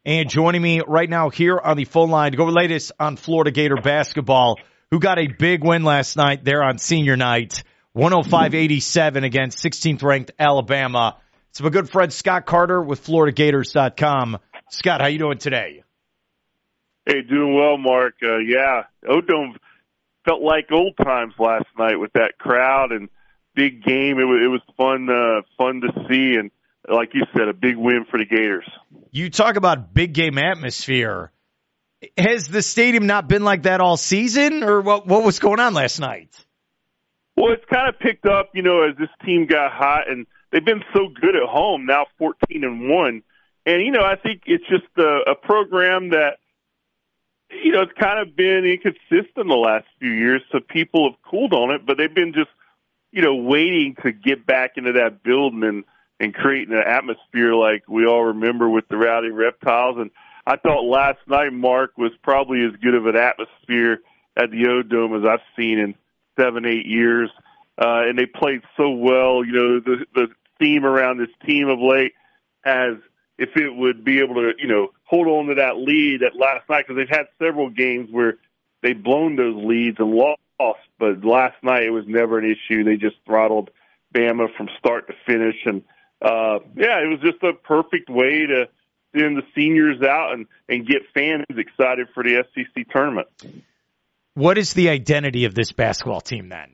And joining me right now here on the phone line to go latest on Florida Gator basketball, who got a big win last night there on senior night, 105-87 against 16th-ranked Alabama. It's my good friend Scott Carter with FloridaGators.com. Scott, how you doing today? Hey, doing well, Mark. O-Dome felt like old times last night with that crowd and big game. It was fun to see, and like you said, a big win for the Gators. You talk about big game atmosphere. Has the stadium not been like that all season, or what was going on last night? Well, it's kind of picked up, as this team got hot, and they've been so good at home, now 14-1. And, I think it's just a program that, it's kind of been inconsistent the last few years, so people have cooled on it, but they've been just, waiting to get back into that building and creating an atmosphere like we all remember with the Rowdy Reptiles. And I thought last night, Mark, was probably as good of an atmosphere at the O-Dome as I've seen in 7-8 years. And they played so well. The theme around this team of late has, if it would be able to, hold on to that lead at last night, because they've had several games where they've blown those leads and lost, but last night it was never an issue. They just throttled Bama from start to finish, and it was just a perfect way to send the seniors out and get fans excited for the SEC tournament. What is the identity of this basketball team then?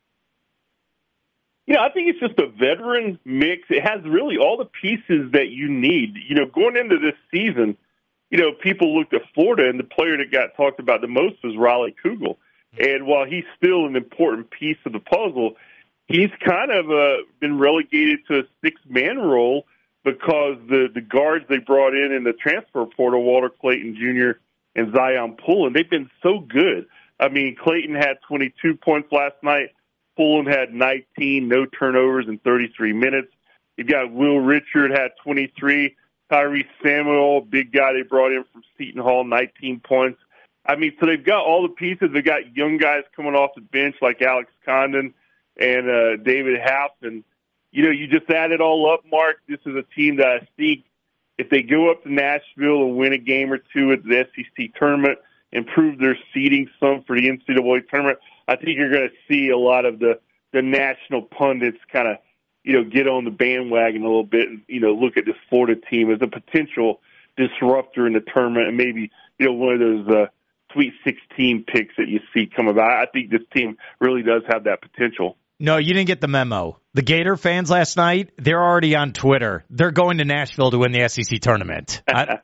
I think it's just a veteran mix. It has really all the pieces that you need. Going into this season, people looked at Florida, and the player that got talked about the most was Riley Kugel. And while he's still an important piece of the puzzle, he's kind of been relegated to a six-man role because the guards they brought in the transfer portal, Walter Clayton Jr. and Zion Pullen, they've been so good. I mean, Clayton had 22 points last night. Pullen had 19, no turnovers in 33 minutes. You got Will Richard had 23. Tyrese Samuel, big guy they brought in from Seton Hall, 19 points. I mean, so they've got all the pieces. They've got young guys coming off the bench like Alex Condon and David Half. And, you just add it all up, Mark. This is a team that I think if they go up to Nashville and win a game or two at the SEC tournament, improve their seeding some for the NCAA tournament, I think you're going to see a lot of the national pundits kind of, get on the bandwagon a little bit and, look at this Florida team as a potential disruptor in the tournament and maybe, one of those Sweet 16 picks that you see come about. I think this team really does have that potential. No, you didn't get the memo. The Gator fans last night, they're already on Twitter. They're going to Nashville to win the SEC tournament.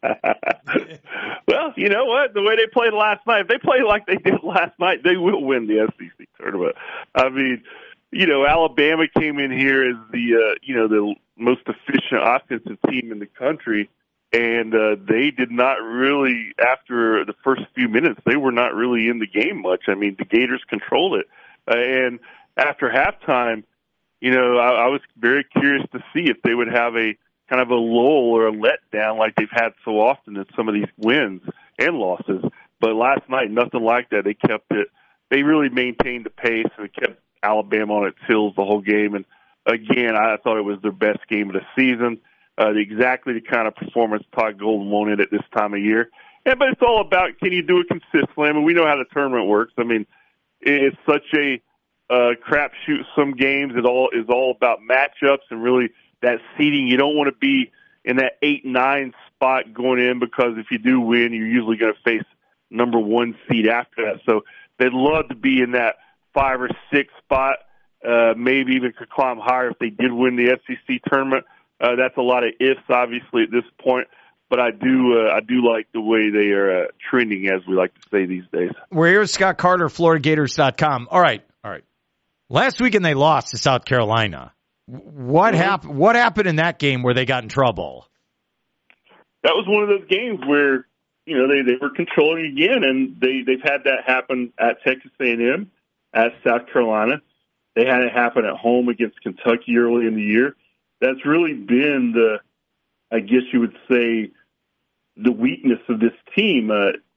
Well, you know what? The way they played last night, if they play like they did last night, they will win the SEC tournament. I mean, Alabama came in here as the most efficient offensive team in the country, and they did not really, after the first few minutes, they were not really in the game much. I mean, the Gators controlled it. And after halftime, I was very curious to see if they would have a kind of a lull or a letdown like they've had so often in some of these wins and losses. But last night, nothing like that. They kept it. They really maintained the pace and kept Alabama on its heels the whole game. And again, I thought it was their best game of the season. Exactly the kind of performance Todd Golden wanted at this time of year. But it's all about, can you do it consistently? I mean, we know how the tournament works. I mean, it's such a crapshoot some games. It is all about matchups and really that seeding. You don't want to be in that 8-9 spot going in, because if you do win, you're usually going to face number one seed after that. So they'd love to be in that 5 or 6 spot, maybe even could climb higher if they did win the SEC tournament. That's a lot of ifs, obviously, at this point. But I do like the way they are trending, as we like to say these days. We're here with Scott Carter, FloridaGators.com. All right. Last weekend they lost to South Carolina. What happened in that game where they got in trouble? That was one of those games where they were controlling again, and they've had that happen at Texas A&M, at South Carolina. They had it happen at home against Kentucky early in the year. That's really been I guess you would say, the weakness of this team.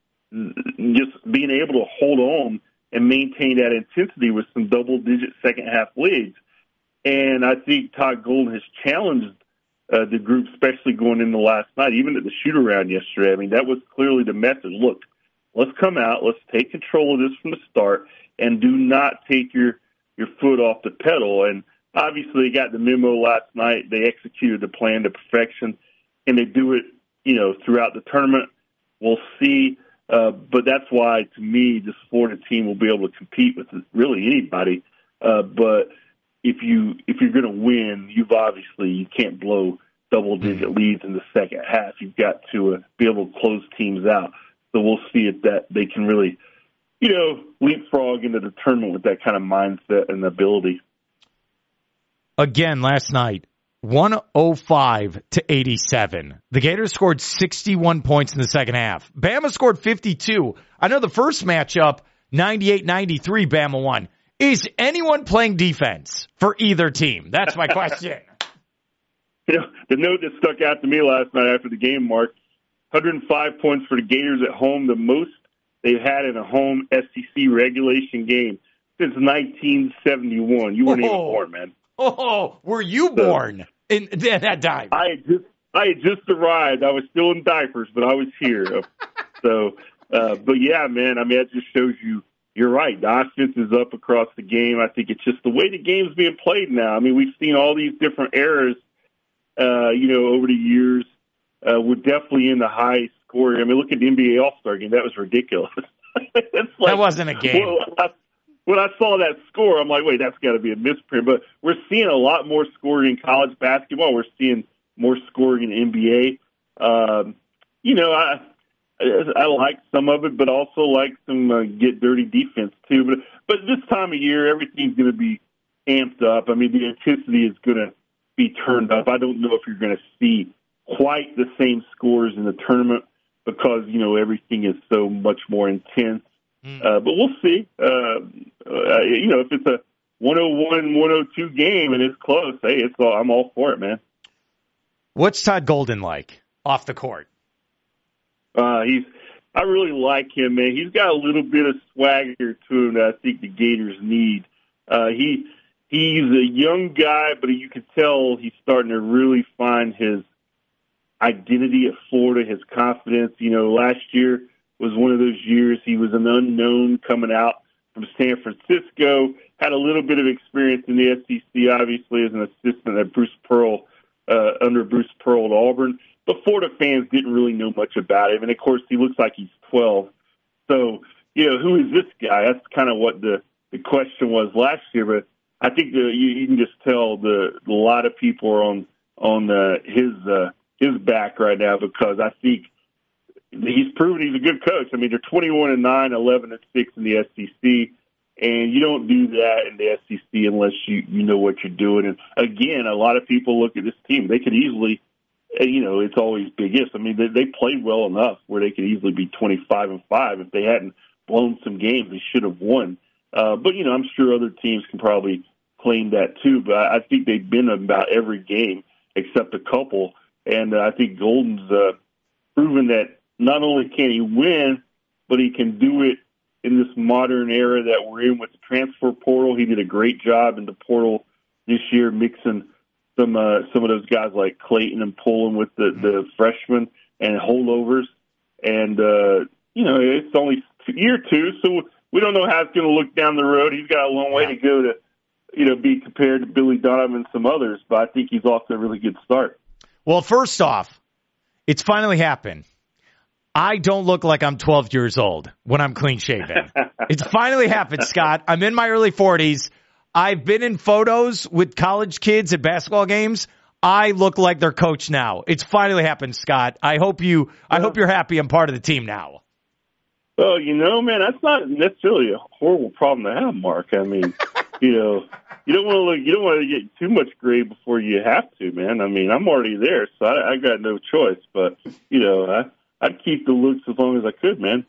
Just being able to hold on and maintain that intensity with some double-digit second-half leads. And I think Todd Golden has challenged the group, especially going into last night, even at the shoot-around yesterday. I mean, that was clearly the message. Look, let's come out, let's take control of this from the start, and do not take your foot off the pedal. And obviously, they got the memo last night. They executed the plan to perfection, and they do it, throughout the tournament. We'll see. But that's why, to me, this Florida team will be able to compete with really anybody. But if you're going to win, you can't blow double-digit leads in the second half. You've got to be able to close teams out. So we'll see if that they can really, leapfrog into the tournament with that kind of mindset and ability. Again, last night, 105-87. The Gators scored 61 points in the second half. Bama scored 52. I know the first matchup, 98-93, Bama won. Is anyone playing defense for either team? That's my question. The note that stuck out to me last night after the game, Mark, 105 points for the Gators at home, the most they've had in a home SEC regulation game since 1971. You weren't even born, man. Oh, were you born in that time? I had just arrived. I was still in diapers, but I was here. But yeah, man, I mean, that just shows you're right. The offense is up across the game. I think it's just the way the game's being played now. I mean, we've seen all these different eras, over the years. We're definitely in the high scoring. I mean, look at the NBA All-Star game. That was ridiculous. That wasn't a game. When I saw that score, I'm like, wait, that's got to be a misprint. But we're seeing a lot more scoring in college basketball. We're seeing more scoring in NBA. I like some of it, but also like some get dirty defense too. But this time of year, everything's going to be amped up. I mean, the intensity is going to be turned up. I don't know if you're going to see quite the same scores in the tournament because, everything is so much more intense. But we'll see. If it's a 101-102 game and it's close, hey, I'm all for it, man. What's Todd Golden like off the court? I really like him, man. He's got a little bit of swagger to him that I think the Gators need. He's a young guy, but you can tell he's starting to really find his identity at Florida, his confidence. Last year was one of those years he was an unknown coming out from San Francisco, had a little bit of experience in the SEC, obviously, as an assistant at under Bruce Pearl at Auburn. But Florida fans didn't really know much about him. And, of course, he looks like he's 12. So, who is this guy? That's kind of what the question was last year. But I think you can just tell a lot of people are on his back right now because I think he's proven he's a good coach. I mean, they're 21-9, 11-6 in the SEC. And you don't do that in the SEC unless you know what you're doing. And, again, a lot of people look at this team. They could easily – it's always big ifs. I mean, they played well enough where they could easily be 25-5. If they hadn't blown some games, they should have won. But I'm sure other teams can probably claim that too. But I think they've been in about every game except a couple. And I think Golden's proven that not only can he win, but he can do it in this modern era that we're in with the transfer portal. He did a great job in the portal this year, mixing some of those guys like Clayton and pulling with the freshmen and holdovers. And, it's only year two, so we don't know how it's going to look down the road. He's got a long way to go to, be compared to Billy Donovan and some others, but I think he's off to a really good start. Well, first off, it's finally happened. I don't look like I'm 12 years old when I'm clean shaven. It's finally happened, Scott. I'm in my early 40s. I've been in photos with college kids at basketball games. I look like their coach now. It's finally happened, Scott. I hope you're happy I'm part of the team now. Well, man, that's not necessarily a horrible problem to have, Mark. I mean, you don't want to get too much gray before you have to, man. I mean, I'm already there, so I got no choice. But I'd keep the looks as long as I could, man.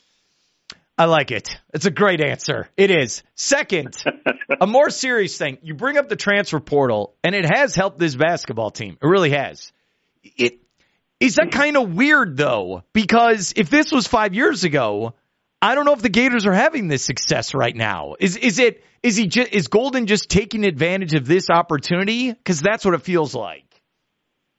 I like it. It's a great answer. It is. Second, a more serious thing. You bring up the transfer portal, and it has helped this basketball team. It really has. Is that kind of weird, though? Because if this was 5 years ago, I don't know if the Gators are having this success right now. Is Golden just taking advantage of this opportunity? Because that's what it feels like.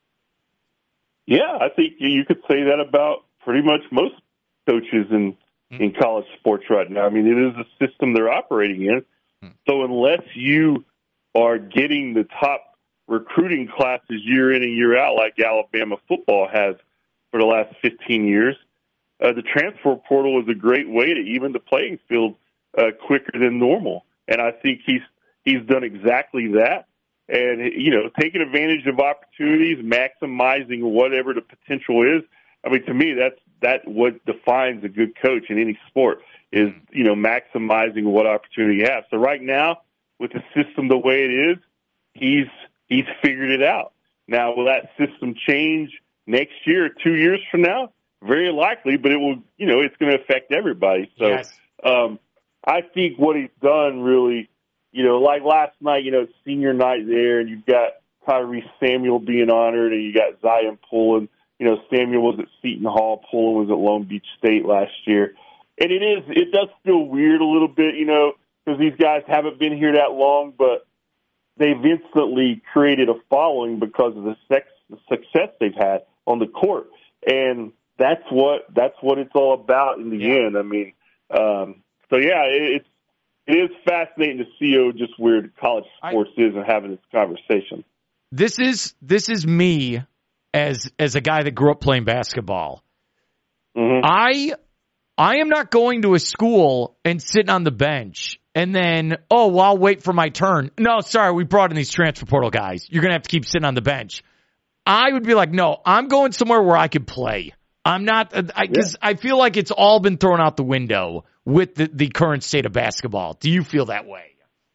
Yeah, I think you could say that about pretty much most coaches in college sports right now. I mean, it is a system they're operating in. So unless you are getting the top recruiting classes year in and year out, like Alabama football has for the last 15 years, the transfer portal is a great way to even the playing field quicker than normal. And I think he's done exactly that. And, taking advantage of opportunities, maximizing whatever the potential is. I mean, to me, that's what defines a good coach in any sport is, maximizing what opportunity you have. So right now, with the system the way it is, he's figured it out. Now, will that system change next year or 2 years from now? Very likely, but it will, it's going to affect everybody. So Yes. I think what he's done really, like last night, it's senior night there, and you've got Tyrese Samuel being honored, and you got Zion Pullen. Samuel was at Seton Hall, Pullen was at Long Beach State last year. And it does feel weird a little bit, because these guys haven't been here that long, but they've instantly created a following because of the success they've had on the court. And that's what it's all about in the end. I mean, it is fascinating to see just where college sports is and having this conversation. This is me as a guy that grew up playing basketball. Mm-hmm. I am not going to a school and sitting on the bench and then, I'll wait for my turn. No, sorry, we brought in these transfer portal guys. You're going to have to keep sitting on the bench. I would be like, no, I'm going somewhere where I could play. I'm not, because I feel like it's all been thrown out the window with the current state of basketball. Do you feel that way?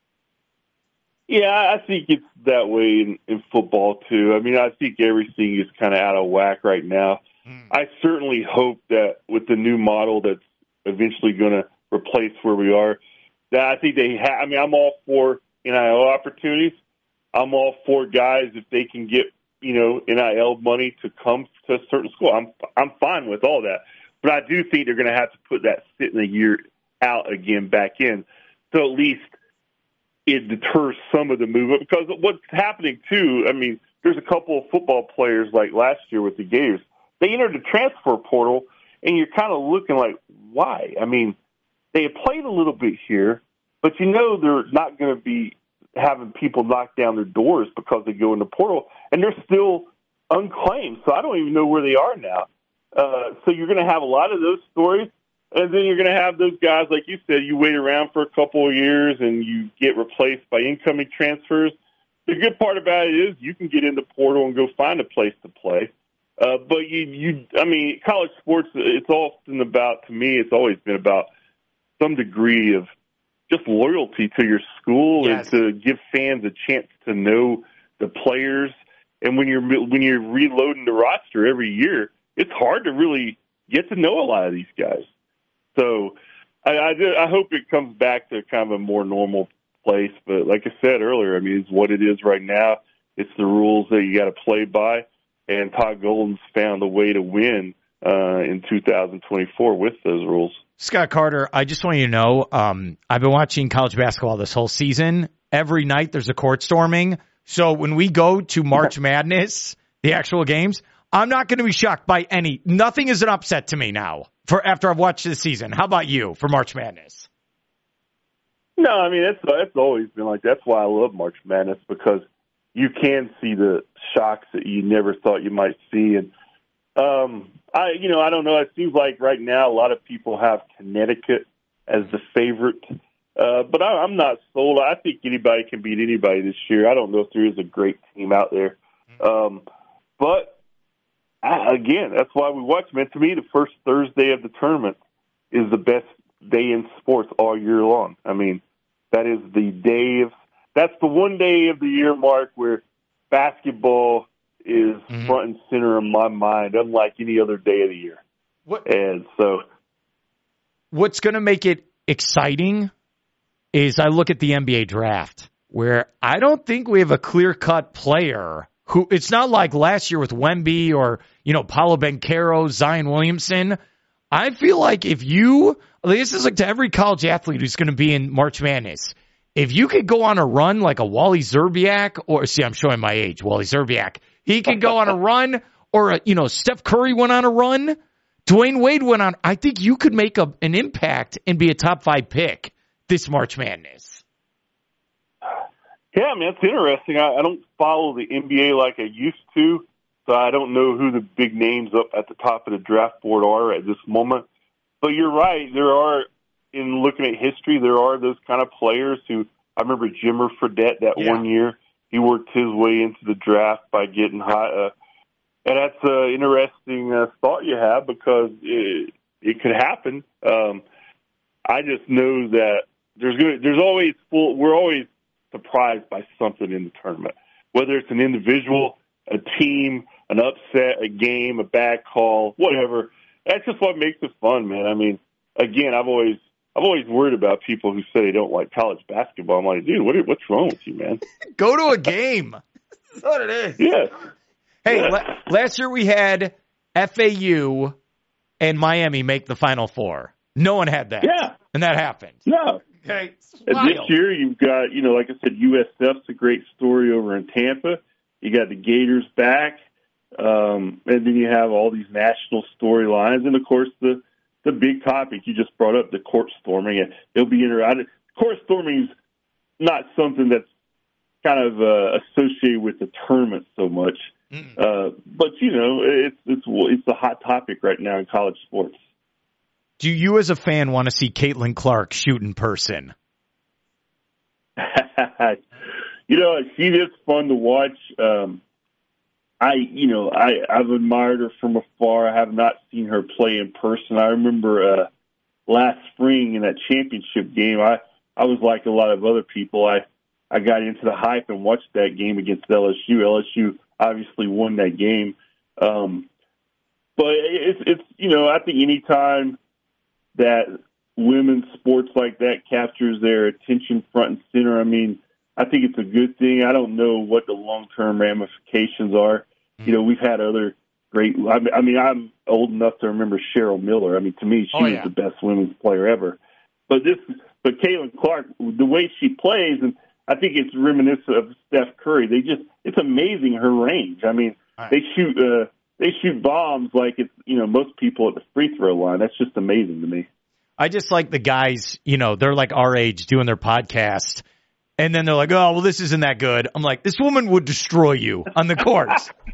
Yeah, I think it's that way in football, too. I mean, I think everything is kind of out of whack right now. I certainly hope that with the new model that's eventually going to replace where we are, that I think I'm all for NIL opportunities. I'm all for guys if they can get, NIL money to come to a certain school. I'm fine with all that. But I do think they're going to have to put that sitting a year out again back in. So at least it deters some of the movement. Because what's happening, too, I mean, there's a couple of football players like last year with the Gators. They entered the transfer portal, and you're kind of looking like, why? I mean, they have played a little bit here, but they're not going to be having people knock down their doors because they go in the portal, and they're still unclaimed. So I don't even know where they are now. So you're going to have a lot of those stories, and then you're going to have those guys, like you said, you wait around for a couple of years, and you get replaced by incoming transfers. The good part about it is you can get in the portal and go find a place to play. But college sports, it's often about, to me, it's always been about some degree of just loyalty to your school and to give fans a chance to know the players. And when you're reloading the roster every year, it's hard to really get to know a lot of these guys. So I hope it comes back to kind of a more normal place. But like I said earlier, I mean, it's what it is right now. It's the rules that you got to play by. And Todd Golden's found a way to win in 2024 with those rules. Scott Carter, I just want you to know, I've been watching college basketball this whole season. Every night there's a court storming. So when we go to March Madness, the actual games, I'm not going to be shocked by nothing is an upset to me now after I've watched this season. How about you for March Madness? No, I mean, that's always been like, that's why I love March Madness, because you can see the shocks that you never thought you might see. And, I don't know. It seems like right now a lot of people have Connecticut as the favorite. But I'm not sold. I think anybody can beat anybody this year. I don't know if there is a great team out there. But, again, that's why we watch. Man, to me, the first Thursday of the tournament is the best day in sports all year long. I mean, that is that's the one day of the year, Mark, where basketball is front and center in my mind, unlike any other day of the year. What's going to make it exciting is I look at the NBA draft, where I don't think we have a clear-cut player who, it's not like last year with Wemby or, Paolo Banchero, Zion Williamson. I feel like this is like to every college athlete who's going to be in March Madness. If you could go on a run like a Wally Szczerbiak, I'm showing my age, Wally Szczerbiak, he could go on a run, or Steph Curry went on a run, Dwayne Wade went on. I think you could make an impact and be a top 5 pick this March Madness. Yeah, I mean, that's interesting. I don't follow the NBA like I used to, so I don't know who the big names up at the top of the draft board are at this moment. But you're right. There are, in looking at history, there are those kind of players who, I remember Jimmer Fredette that one year. He worked his way into the draft by getting high. And that's an interesting thought you have because it could happen. I just know that we're always surprised by something in the tournament, whether it's an individual, a team, an upset, a game, a bad call, whatever. That's just what makes it fun, man. I mean, again, I've always worried about people who say they don't like college basketball. I'm like, dude, what's wrong with you, man? Go to a game. That's what it is. Yeah. Hey, last year we had FAU and Miami make the Final Four. No one had that. Yeah. And that happened. No. Okay. And this year you've got, like I said, USF's a great story over in Tampa. You got the Gators back. And then you have all these national storylines. And, of course, the big topic you just brought up, the court storming. And it'll be interesting. Court storming is not something that's kind of associated with the tournament so much. But, it's a hot topic right now in college sports. Do you as a fan want to see Caitlin Clark shoot in person? She is fun to watch. I've admired her from afar. I have not seen her play in person. I remember last spring in that championship game, I was like a lot of other people. I got into the hype and watched that game against LSU. LSU obviously won that game. But it's I think anytime that women's sports like that captures their attention front and center, I mean, I think it's a good thing. I don't know what the long-term ramifications are. We've had other great – I mean, I'm old enough to remember Cheryl Miller. I mean, to me, she was the best women's player ever. But Caitlin Clark, the way she plays, and I think it's reminiscent of Steph Curry. It's amazing her range. I mean, they shoot bombs like it's, most people at the free throw line. That's just amazing to me. I just like the guys, they're like our age doing their podcast. And then they're like, oh, well, this isn't that good. I'm like, this woman would destroy you on the court.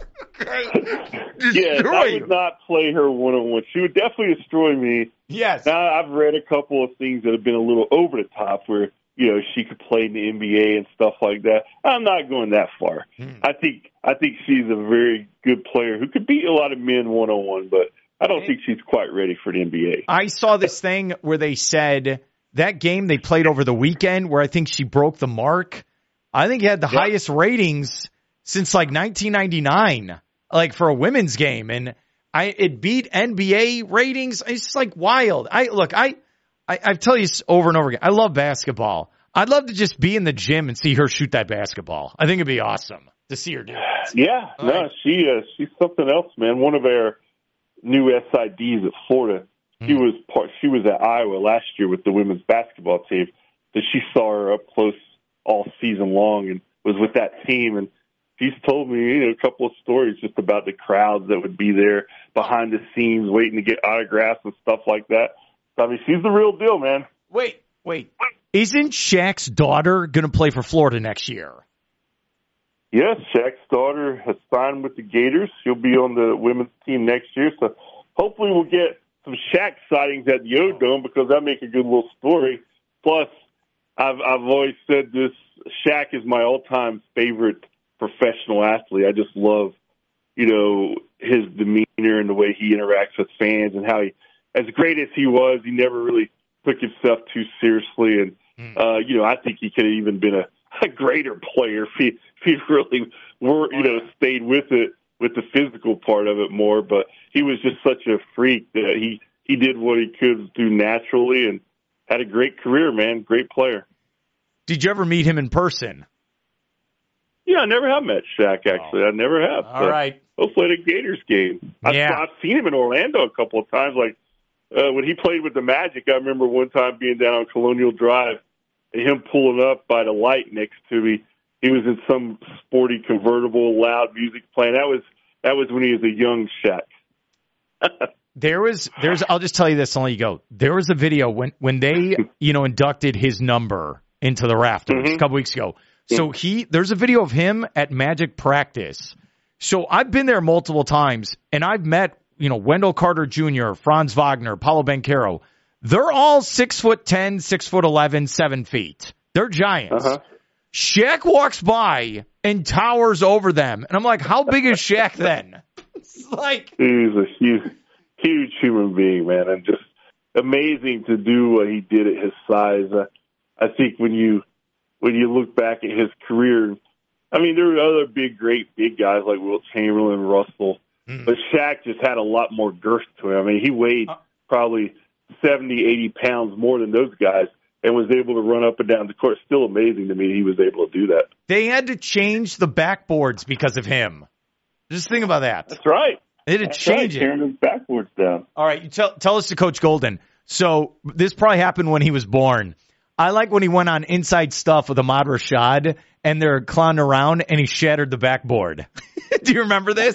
Yes, I would not play her one-on-one. She would definitely destroy me. Yes. Now, I've read a couple of things that have been a little over the top where, she could play in the NBA and stuff like that. I'm not going that far. I think she's a very good player who could beat a lot of men one-on-one, but I don't think she's quite ready for the NBA. I saw this thing where they said that game they played over the weekend where I think she broke the mark. I think it had the highest ratings since like 1999, like for a women's game. And it beat NBA ratings. It's just like wild. I tell you over and over again, I love basketball. I'd love to just be in the gym and see her shoot that basketball. I think it'd be awesome to see her do it. Yeah, she's something else, man. One of our new SIDs at Florida. She was at Iowa last year with the women's basketball team. So she saw her up close all season long and was with that team. And she's told me a couple of stories just about the crowds that would be there behind the scenes waiting to get autographs and stuff like that. So, I mean, she's the real deal, man. Wait. Isn't Shaq's daughter going to play for Florida next year? Yes, Shaq's daughter has signed with the Gators. She'll be on the women's team next year. So hopefully we'll get some Shaq sightings at the O-Dome because that makes a good little story. Plus, I've always said this, Shaq is my all-time favorite professional athlete. I just love, his demeanor and the way he interacts with fans and how as great as he was, he never really took himself too seriously. And, I think he could have even been a greater player if he really stayed with it, with the physical part of it more. But he was just such a freak that he did what he could do naturally and had a great career, man. Great player. Did you ever meet him in person? Yeah, I never have met Shaq, actually. I never have. All right. Hopefully at a Gators game. I've seen him in Orlando a couple of times. Like when he played with the Magic, I remember one time being down on Colonial Drive and him pulling up by the light next to me. He was in some sporty convertible, loud music playing. That was when he was a young Shaq. There's I'll just tell you this, I'll let you go. There was a video when they, inducted his number into the rafters a couple weeks ago. So there's a video of him at Magic practice. So I've been there multiple times, and I've met, Wendell Carter Jr., Franz Wagner, Paulo Banchero. They're all 6'10", 6'11", 7 feet. They're giants. Shaq walks by and towers over them. And I'm like, how big is Shaq then? It's like, he's a huge human being, man, and just amazing to do what he did at his size. I think when you look back at his career, I mean, there were other great big guys like Wilt Chamberlain, Russell, but Shaq just had a lot more girth to him. I mean, he weighed probably 70, 80 pounds more than those guys and was able to run up and down the court. Still amazing to me he was able to do that. They had to change the backboards because of him. Just think about that. That's right. They had to change it. Tearing his backboards down. All right, you tell us to Coach Golden. So this probably happened when he was born. I like when he went on Inside Stuff with Ahmad Rashad, and they're clowning around, and he shattered the backboard. Do you remember this?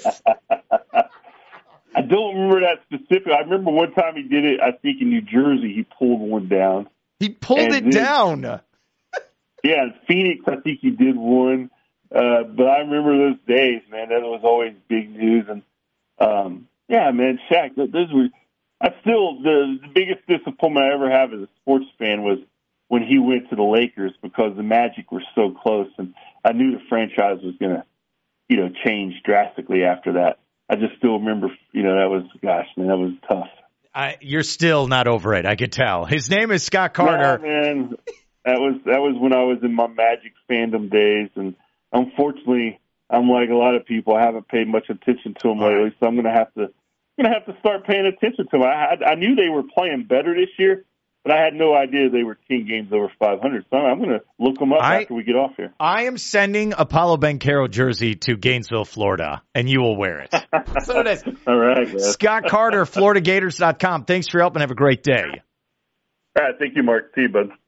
I don't remember that specifically. I remember one time he did it, I think in New Jersey, he pulled one down. He pulled it down. Yeah, in Phoenix, I think he did one. But I remember those days, man. That was always big news. And, yeah, man, Shaq, those were – the biggest disappointment I ever have as a sports fan was when he went to the Lakers because the Magic were so close. And I knew the franchise was going to, change drastically after that. I just still remember, that was tough. You're still not over it, I could tell. His name is Scott Carter. Yeah, man. That was when I was in my Magic fandom days, and unfortunately, I'm like a lot of people. I haven't paid much attention to them lately, so I'm gonna have to start paying attention to them. I knew they were playing better this year, but I had no idea they were 10 games over 500. So I'm gonna look them up after we get off here. I am sending a Paulo Banchero jersey to Gainesville, Florida, and you will wear it. So it is. All right, guys. Scott Carter, FloridaGators.com. Thanks for your help and have a great day. All right, thank you, Mark. See you, bud.